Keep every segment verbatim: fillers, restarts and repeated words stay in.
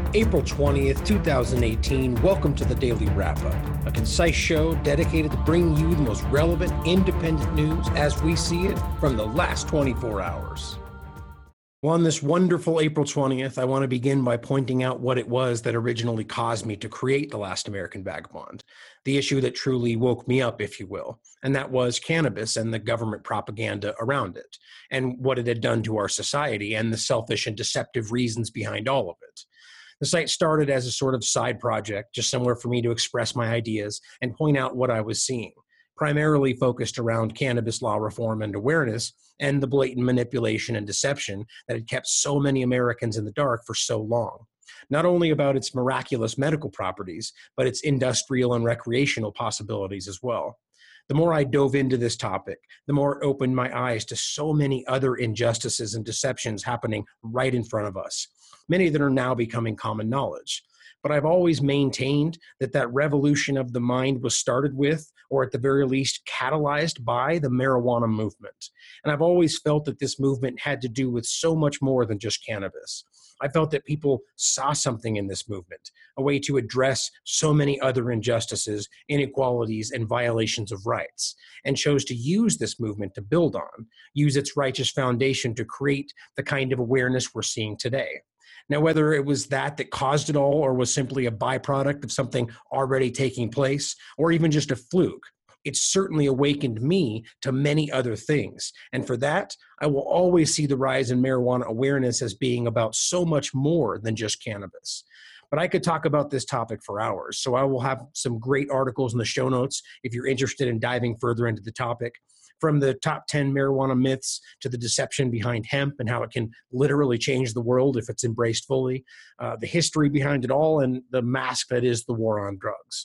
April twentieth, two thousand eighteen. Welcome to the Daily Wrap-Up, a concise show dedicated to bringing you the most relevant, independent news as we see it from the last twenty-four hours. Well, on this wonderful April twentieth, I want to begin by pointing out what it was that originally caused me to create The Last American Vagabond, the issue that truly woke me up, if you will, and that was cannabis and the government propaganda around it, and what it had done to our society and the selfish and deceptive reasons behind all of it. The site started as a sort of side project, just somewhere for me to express my ideas and point out what I was seeing, primarily focused around cannabis law reform and awareness and the blatant manipulation and deception that had kept so many Americans in the dark for so long. Not only about its miraculous medical properties, but its industrial and recreational possibilities as well. The more I dove into this topic, the more it opened my eyes to so many other injustices and deceptions happening right in front of us, many that are now becoming common knowledge. But I've always maintained that that revolution of the mind was started with, or at the very least catalyzed by, the marijuana movement. And I've always felt that this movement had to do with so much more than just cannabis. I felt that people saw something in this movement, a way to address so many other injustices, inequalities, and violations of rights, and chose to use this movement to build on, use its righteous foundation to create the kind of awareness we're seeing today. Now, whether it was that that caused it all or was simply a byproduct of something already taking place, or even just a fluke, it certainly awakened me to many other things. And for that, I will always see the rise in marijuana awareness as being about so much more than just cannabis. But I could talk about this topic for hours, so I will have some great articles in the show notes if you're interested in diving further into the topic. From the top ten marijuana myths to the deception behind hemp and how it can literally change the world if it's embraced fully, uh, the history behind it all, and the mask that is the war on drugs.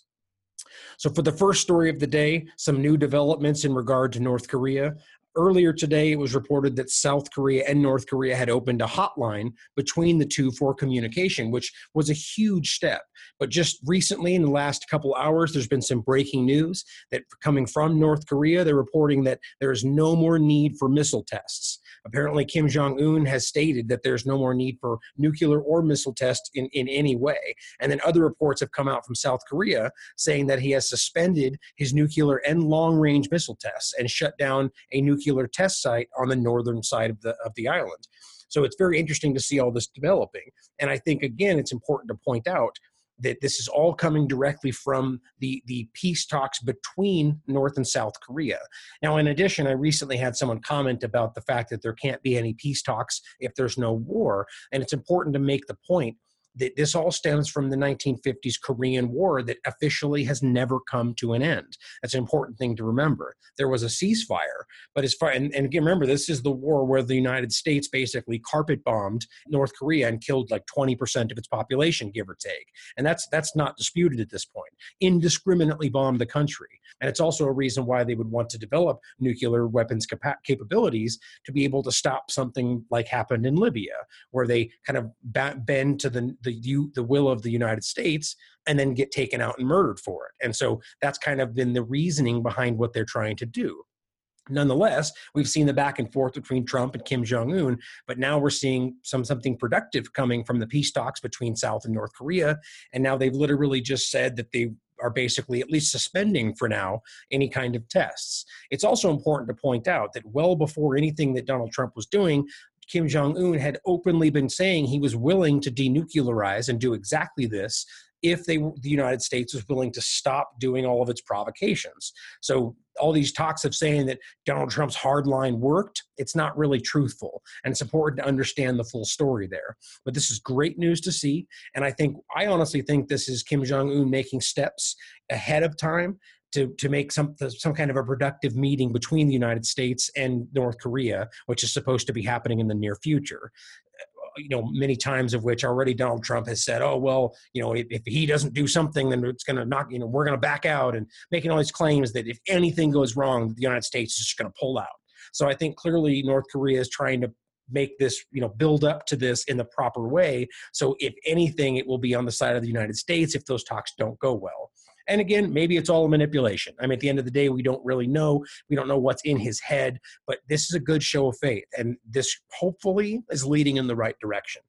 So for the first story of the day, some new developments in regard to North Korea. Earlier today, it was reported that South Korea and North Korea had opened a hotline between the two for communication, which was a huge step. But just recently, in the last couple hours, there's been some breaking news that coming from North Korea, they're reporting that there is no more need for missile tests. Apparently, Kim Jong-un has stated that there's no more need for nuclear or missile tests in, in any way. And then other reports have come out from South Korea saying that he has suspended his nuclear and long-range missile tests and shut down a nuclear test site on the northern side of the, of the island. So it's very interesting to see all this developing. And I think, again, it's important to point out that this is all coming directly from the, the peace talks between North and South Korea. Now, in addition, I recently had someone comment about the fact that there can't be any peace talks if there's no war. And it's important to make the point that this all stems from the nineteen fifties Korean War that officially has never come to an end. That's an important thing to remember. There was a ceasefire, but as far, and, and again, remember, this is the war where the United States basically carpet bombed North Korea and killed like twenty percent of its population, give or take. And that's that's not disputed at this point. Indiscriminately bombed the country. And it's also a reason why they would want to develop nuclear weapons capa- capabilities to be able to stop something like happened in Libya, where they kind of ba- bend to the the the will of the United States and then get taken out and murdered for it. And so that's kind of been the reasoning behind what they're trying to do. Nonetheless, we've seen the back and forth between Trump and Kim Jong-un, but now we're seeing some something productive coming from the peace talks between South and North Korea. And now they've literally just said that they are basically at least suspending for now any kind of tests. It's also important to point out that well before anything that Donald Trump was doing, Kim Jong-un had openly been saying he was willing to denuclearize and do exactly this if they, the United States was willing to stop doing all of its provocations. So all these talks of saying that Donald Trump's hard line worked, it's not really truthful. And it's important to understand the full story there. But this is great news to see. And I think, I honestly think this is Kim Jong-un making steps ahead of time to, to make some, some kind of a productive meeting between the United States and North Korea, which is supposed to be happening in the near future. You know, many times of which already Donald Trump has said, oh, well, you know, if, if he doesn't do something, then it's going to knock, you know, we're going to back out, and making all these claims that if anything goes wrong, the United States is just going to pull out. So I think clearly North Korea is trying to make this, you know, build up to this in the proper way. So if anything, it will be on the side of the United States if those talks don't go well. And again, maybe it's all a manipulation. I mean, at the end of the day, we don't really know. We don't know what's in his head, but this is a good show of faith. And this hopefully is leading in the right direction.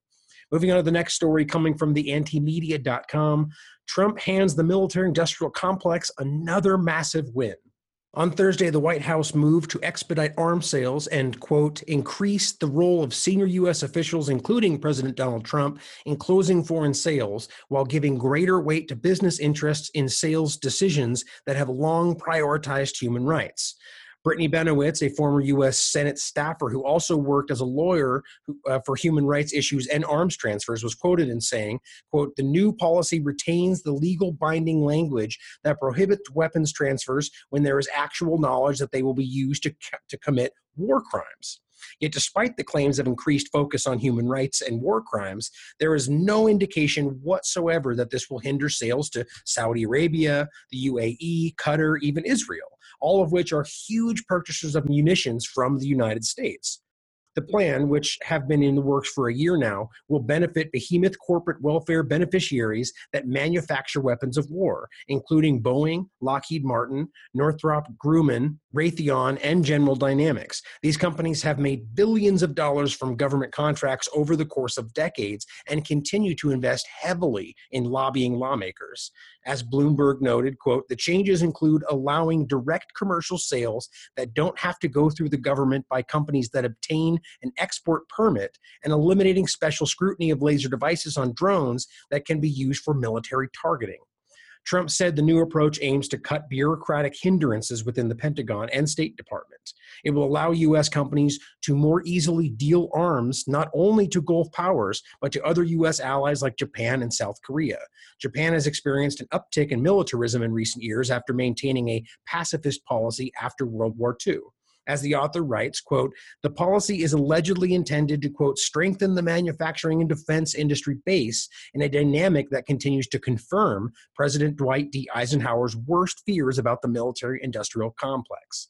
Moving on to the next story coming from the anti media dot com, Trump hands the military-industrial complex another massive win. On Thursday, the White House moved to expedite arms sales and, quote, increase the role of senior U S officials, including President Donald Trump, in closing foreign sales, while giving greater weight to business interests in sales decisions that have long prioritized human rights. Brittany Benowitz, a former U S Senate staffer who also worked as a lawyer who, uh, for human rights issues and arms transfers, was quoted in saying, quote, the new policy retains the legal binding language that prohibits weapons transfers when there is actual knowledge that they will be used to, to commit war crimes. Yet despite the claims of increased focus on human rights and war crimes, there is no indication whatsoever that this will hinder sales to Saudi Arabia, the U A E, Qatar, even Israel, all of which are huge purchasers of munitions from the United States. The plan, which have been in the works for a year now, will benefit behemoth corporate welfare beneficiaries that manufacture weapons of war, including Boeing, Lockheed Martin, Northrop Grumman, Raytheon, and General Dynamics. These companies have made billions of dollars from government contracts over the course of decades and continue to invest heavily in lobbying lawmakers. As Bloomberg noted, quote, the changes include allowing direct commercial sales that don't have to go through the government by companies that obtain an export permit, and eliminating special scrutiny of laser devices on drones that can be used for military targeting. Trump said the new approach aims to cut bureaucratic hindrances within the Pentagon and State Department. It will allow U S companies to more easily deal arms not only to Gulf powers, but to other U S allies like Japan and South Korea. Japan has experienced an uptick in militarism in recent years after maintaining a pacifist policy after World War Two. As the author writes, quote, the policy is allegedly intended to, quote, strengthen the manufacturing and defense industry base in a dynamic that continues to confirm President Dwight D. Eisenhower's worst fears about the military-industrial complex.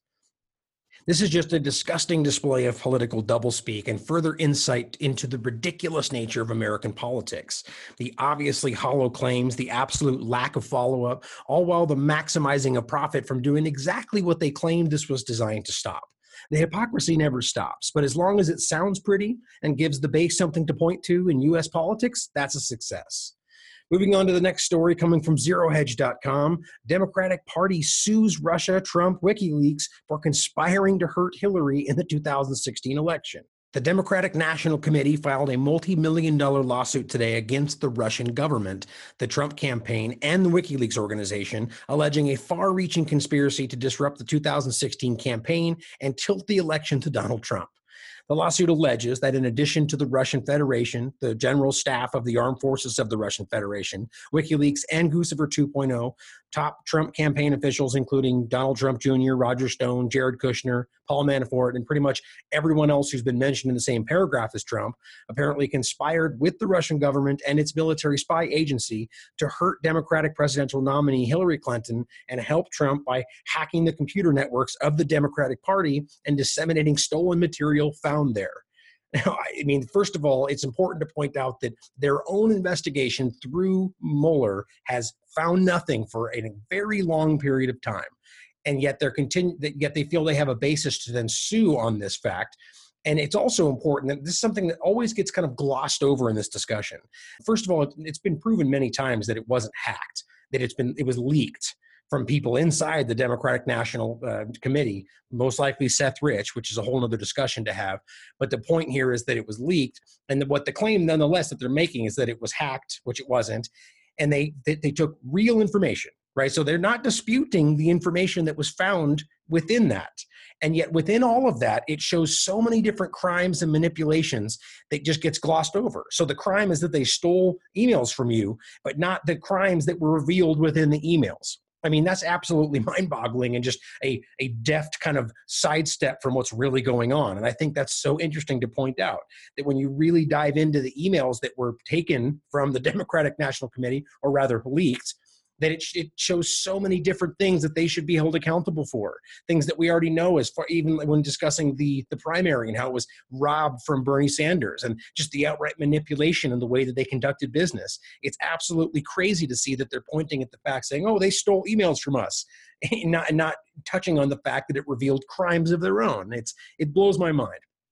This is just a disgusting display of political doublespeak and further insight into the ridiculous nature of American politics. The obviously hollow claims, the absolute lack of follow-up, all while the maximizing of profit from doing exactly what they claimed this was designed to stop. The hypocrisy never stops, but as long as it sounds pretty and gives the base something to point to in U S politics, that's a success. Moving on to the next story coming from zero hedge dot com, Democratic Party sues Russia, Trump, WikiLeaks for conspiring to hurt Hillary in the two thousand sixteen election. The Democratic National Committee filed a multi-million dollar lawsuit today against the Russian government, the Trump campaign, and the WikiLeaks organization, alleging a far-reaching conspiracy to disrupt the two thousand sixteen campaign and tilt the election to Donald Trump. The lawsuit alleges that in addition to the Russian Federation, the general staff of the armed forces of the Russian Federation, WikiLeaks, and Guccifer two point oh, top Trump campaign officials, including Donald Trump Junior, Roger Stone, Jared Kushner, Paul Manafort, and pretty much everyone else who's been mentioned in the same paragraph as Trump, apparently conspired with the Russian government and its military spy agency to hurt Democratic presidential nominee Hillary Clinton and help Trump by hacking the computer networks of the Democratic Party and disseminating stolen material found there. Now, I mean, first of all, it's important to point out that their own investigation through Mueller has found nothing for a very long period of time. And yet they're continue, yet they feel they have a basis to then sue on this fact. And it's also important that this is something that always gets kind of glossed over in this discussion. First of all, it's been proven many times that it wasn't hacked, that it's been it was leaked from people inside the Democratic National uh, Committee, most likely Seth Rich, which is a whole other discussion to have. But the point here is that it was leaked. And the, what the claim, nonetheless, that they're making is that it was hacked, which it wasn't. And they, they, they took real information, right? So they're not disputing the information that was found within that. And yet within all of that, it shows so many different crimes and manipulations that just gets glossed over. So the crime is that they stole emails from you, but not the crimes that were revealed within the emails. I mean, that's absolutely mind-boggling and just a, a deft kind of sidestep from what's really going on. And I think that's so interesting to point out, that when you really dive into the emails that were taken from the Democratic National Committee, or rather leaked, that it, it shows so many different things that they should be held accountable for, things that we already know, as far even when discussing the, the primary and how it was robbed from Bernie Sanders and just the outright manipulation and the way that they conducted business. It's absolutely crazy to see that they're pointing at the fact saying, oh, they stole emails from us, and not, not touching on the fact that it revealed crimes of their own. It's, it blows my mind.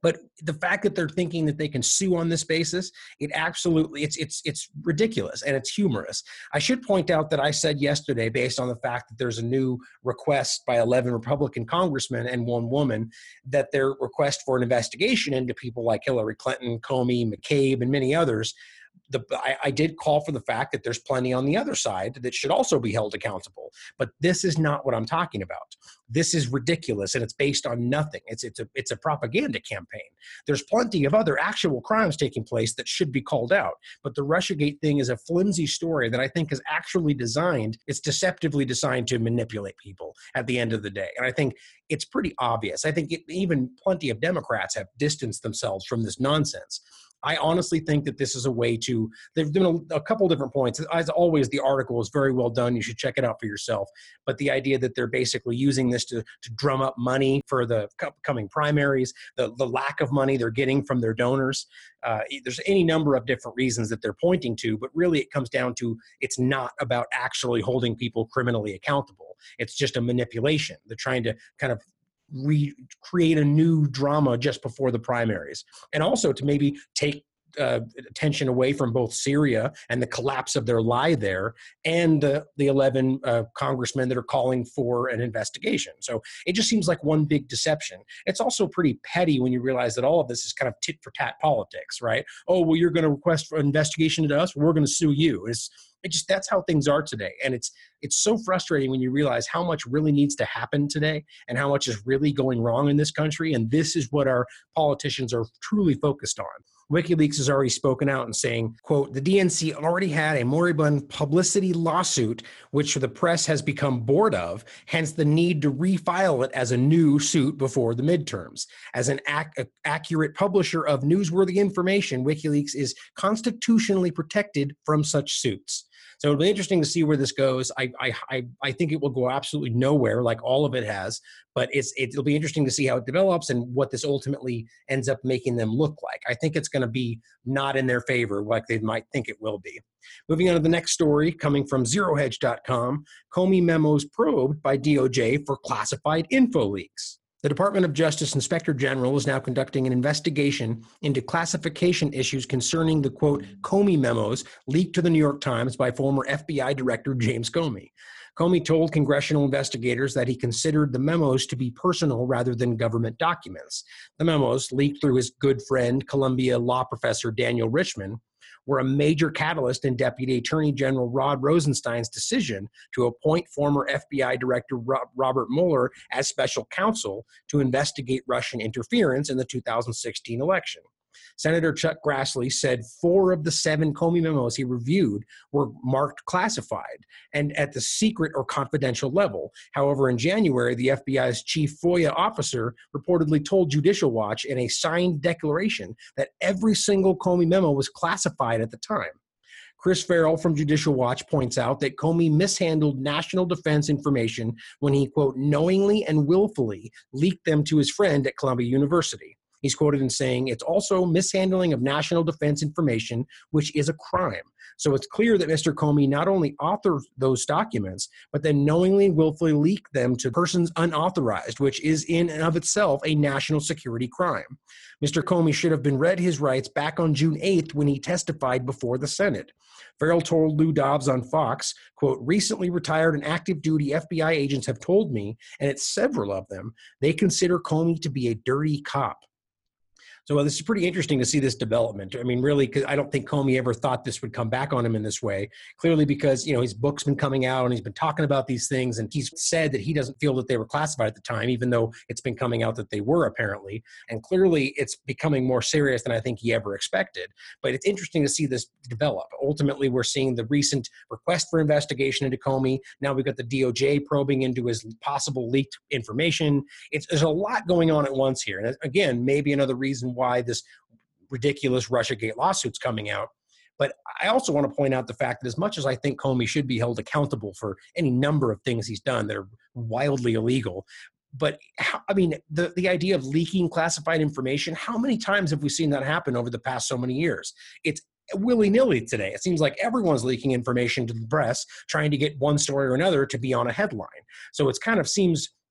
But the fact that they're thinking that they can sue on this basis, it absolutely, it's it's it's ridiculous and it's humorous. I should point out that I said yesterday, based on the fact that there's a new request by eleven Republican congressmen and one woman, that their request for an investigation into people like Hillary Clinton, Comey, McCabe, and many others, The, I, I did call for the fact that there's plenty on the other side that should also be held accountable. But this is not what I'm talking about. This is ridiculous, and it's based on nothing. It's it's a it's a propaganda campaign. There's plenty of other actual crimes taking place that should be called out. But the Russiagate thing is a flimsy story that I think is actually designed, it's deceptively designed to manipulate people at the end of the day. And I think it's pretty obvious. I think it, even plenty of Democrats have distanced themselves from this nonsense. I honestly think that this is a way to, there've been a, a couple different points. As always, the article is very well done. You should check it out for yourself. But the idea that they're basically using this to, to drum up money for the coming primaries, the, the lack of money they're getting from their donors. Uh, there's any number of different reasons that they're pointing to, but really it comes down to it's not about actually holding people criminally accountable. It's just a manipulation. They're trying to kind of recreate a new drama just before the primaries, and also to maybe take uh, attention away from both Syria and the collapse of their lie there, and uh, the eleven uh, congressmen that are calling for an investigation. So it just seems like one big deception. It's also pretty petty when you realize that all of this is kind of tit for tat politics, right? Oh, well, you're going to request for an investigation into us, we're going to sue you. It's It just, that's how things are today. And it's it's so frustrating when you realize how much really needs to happen today and how much is really going wrong in this country. And this is what our politicians are truly focused on. WikiLeaks has already spoken out and saying, quote, the D N C already had a moribund publicity lawsuit, which the press has become bored of, hence the need to refile it as a new suit before the midterms. As an ac- accurate publisher of newsworthy information, WikiLeaks is constitutionally protected from such suits. So it'll be interesting to see where this goes. I I I, I think it will go absolutely nowhere, like all of it has. But it's it'll be interesting to see how it develops and what this ultimately ends up making them look like. I think it's going to be not in their favor like they might think it will be. Moving on to the next story, coming from zero hedge dot com, Comey memos probed by D O J for classified info leaks. The Department of Justice Inspector General is now conducting an investigation into classification issues concerning the, quote, Comey memos leaked to the New York Times by former F B I Director James Comey. Comey told congressional investigators that he considered the memos to be personal rather than government documents. The memos, leaked through his good friend, Columbia law professor Daniel Richman, were a major catalyst in Deputy Attorney General Rod Rosenstein's decision to appoint former F B I Director Robert Mueller as special counsel to investigate Russian interference in the two thousand sixteen election. Senator Chuck Grassley said four of the seven Comey memos he reviewed were marked classified and at the secret or confidential level. However, in January, the F B I's chief FOIA officer reportedly told Judicial Watch in a signed declaration that every single Comey memo was classified at the time. Chris Farrell from Judicial Watch points out that Comey mishandled national defense information when he, quote, knowingly and willfully leaked them to his friend at Columbia University. He's quoted in saying, it's also mishandling of national defense information, which is a crime. So it's clear that Mister Comey not only authored those documents, but then knowingly and willfully leaked them to persons unauthorized, which is in and of itself a national security crime. Mister Comey should have been read his rights back on June eighth when he testified before the Senate. Farrell told Lou Dobbs on Fox, quote, recently retired and active duty F B I agents have told me, and it's several of them, they consider Comey to be a dirty cop. So well, this is pretty interesting to see this development. I mean, really, because I don't think Comey ever thought this would come back on him in this way. Clearly because, you know, his book's been coming out and he's been talking about these things, and he's said that he doesn't feel that they were classified at the time, even though it's been coming out that they were apparently. And clearly it's becoming more serious than I think he ever expected. But it's interesting to see this develop. Ultimately, we're seeing the recent request for investigation into Comey. Now we've got the D O J probing into his possible leaked information. It's, there's a lot going on at once here. And again, maybe another reason why this ridiculous Russiagate lawsuit's coming out. But I also want to point out the fact that as much as I think Comey should be held accountable for any number of things he's done that are wildly illegal, but how, I mean, the, the idea of leaking classified information, how many times have we seen that happen over the past so many years? It's willy-nilly today. It seems like everyone's leaking information to the press, trying to get one story or another to be on a headline. So it's kind of seems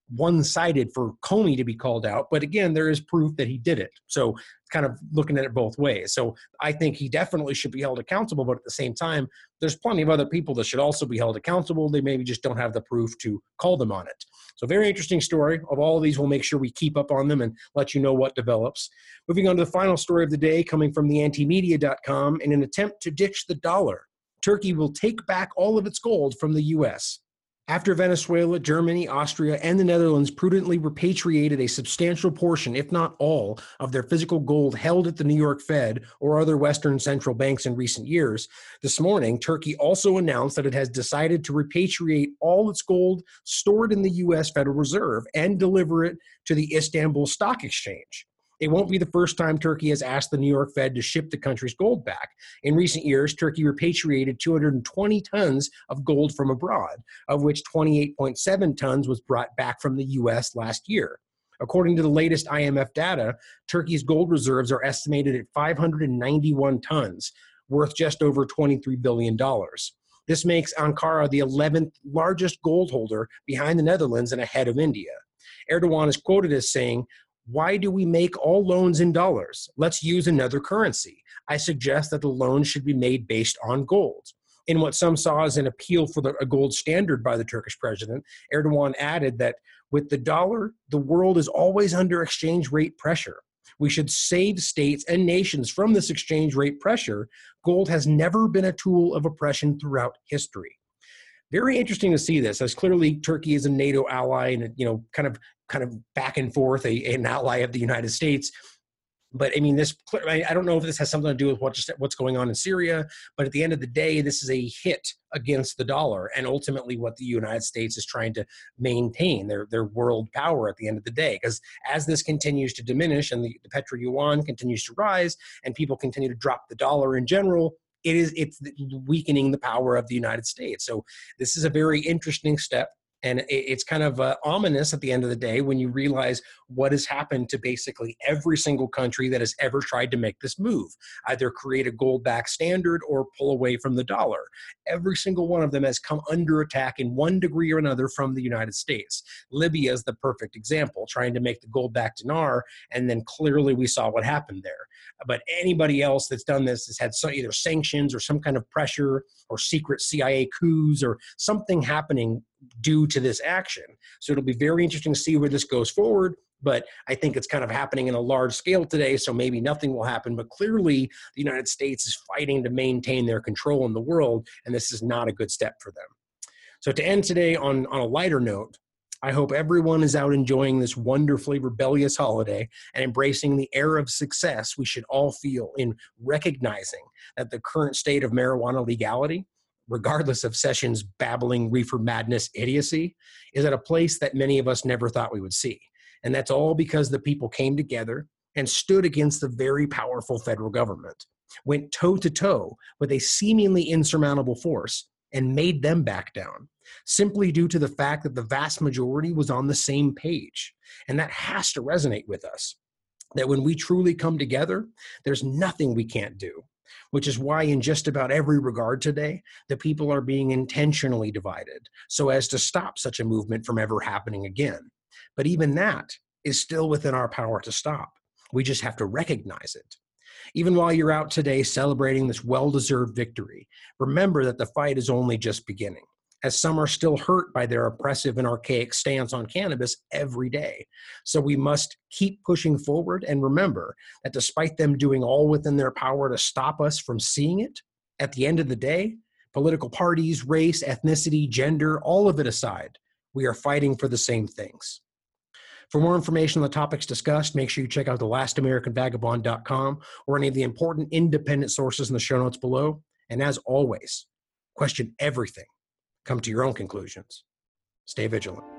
one-sided for Comey to be called out, but again, there is proof that he did it. So kind of looking at it both ways. So I think he definitely should be held accountable, but at the same time, there's plenty of other people that should also be held accountable. They maybe just don't have the proof to call them on it. So very interesting story. Of all of these, we'll make sure we keep up on them and let you know what develops. Moving on to the final story of the day, coming from the anti media dot com. In an attempt to ditch the dollar, Turkey will take back all of its gold from the U S. After Venezuela, Germany, Austria, and the Netherlands prudently repatriated a substantial portion, if not all, of their physical gold held at the New York Fed or other Western central banks in recent years, this morning, Turkey also announced that it has decided to repatriate all its gold stored in the U S Federal Reserve and deliver it to the Istanbul Stock Exchange. It won't be the first time Turkey has asked the New York Fed to ship the country's gold back. In recent years, Turkey repatriated two hundred twenty tons of gold from abroad, of which twenty-eight point seven tons was brought back from the U S last year. According to the latest I M F data, Turkey's gold reserves are estimated at five hundred ninety-one tons, worth just over twenty-three billion dollars. This makes Ankara the eleventh largest gold holder behind the Netherlands and ahead of India. Erdogan is quoted as saying, "Why do we make all loans in dollars? Let's use another currency. I suggest that the loans should be made based on gold." In what some saw as an appeal for the, a gold standard by the Turkish president, Erdogan added that with the dollar, the world is always under exchange rate pressure. We should save states and nations from this exchange rate pressure. Gold has never been a tool of oppression throughout history. Very interesting to see this, as clearly Turkey is a NATO ally and, you know, kind of kind of back and forth, a, an ally of the United States. But I mean, this, I don't know if this has something to do with what just, what's going on in Syria, but at the end of the day, this is a hit against the dollar and ultimately what the United States is trying to maintain, their, their world power at the end of the day. Because as this continues to diminish and the, the petro yuan continues to rise and people continue to drop the dollar in general, it is it's weakening the power of the United States. So this is a very interesting step. And it's kind of uh, ominous at the end of the day when you realize what has happened to basically every single country that has ever tried to make this move, either create a gold-backed standard or pull away from the dollar. Every single one of them has come under attack in one degree or another from the United States. Libya is the perfect example, trying to make the gold-backed dinar, and then clearly we saw what happened there. But anybody else that's done this has had some, either sanctions or some kind of pressure or secret C I A coups or something happening due to this action. So it'll be very interesting to see where this goes forward, but I think it's kind of happening in a large scale today, so maybe nothing will happen, but clearly the United States is fighting to maintain their control in the world, and this is not a good step for them. So to end today on, on a lighter note, I hope everyone is out enjoying this wonderfully rebellious holiday and embracing the air of success we should all feel in recognizing that the current state of marijuana legality, regardless of Sessions' babbling reefer madness idiocy, is at a place that many of us never thought we would see. And that's all because the people came together and stood against the very powerful federal government, went toe-to-toe with a seemingly insurmountable force, and made them back down, simply due to the fact that the vast majority was on the same page. And that has to resonate with us, that when we truly come together, there's nothing we can't do. Which is why in just about every regard today, the people are being intentionally divided so as to stop such a movement from ever happening again. But even that is still within our power to stop. We just have to recognize it. Even while you're out today celebrating this well-deserved victory, remember that the fight is only just beginning, as some are still hurt by their oppressive and archaic stance on cannabis every day. So we must keep pushing forward and remember that despite them doing all within their power to stop us from seeing it, at the end of the day, political parties, race, ethnicity, gender, all of it aside, we are fighting for the same things. For more information on the topics discussed, make sure you check out the last american vagabond dot com or any of the important independent sources in the show notes below. And as always, question everything. Come to your own conclusions. Stay vigilant.